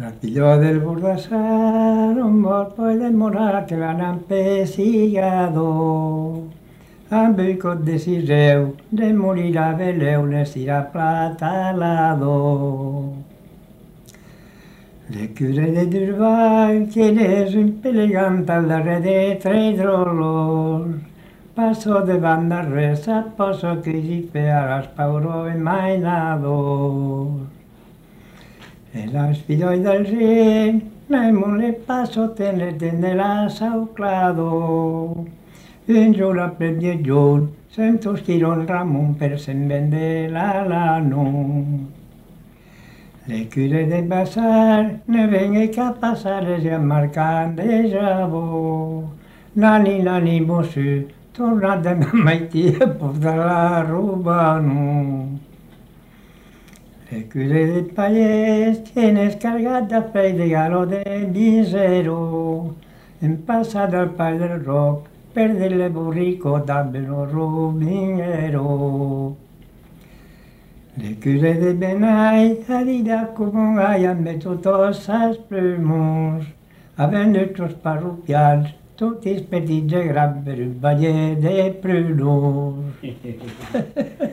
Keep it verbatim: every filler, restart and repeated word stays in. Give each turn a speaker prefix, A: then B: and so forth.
A: Castillo del Burgasar, un golpe de morar que l'han empesillado. Amb el cot de Siseu, de morir a Beleu, les irà plata al lado. Le curé de Durval, quien es un pelegant al darrer de tres drolos. Paso de banda resa, poso que si fearas pauro enmainado. El aspidoy del rin, naimon le paso tener de la sauclado. Un jur a plec de juny, sentos quiron Ramon per se'n vende la lano. Le curé de Bassar, ne vengue cap passar es marcant de jabó. Nani, nani, mossu, tornat de ma maitia, portar-la robant. Le curé de Pallès, tienes cargat de fei de galo de misero. Hem passat al Pall del Roc, per del burrico davvero rovinero. Le curé de Benai ha dit com hai amb tots els plumons, havent tots parroquians, tots petits i grans per un ballet de prunos.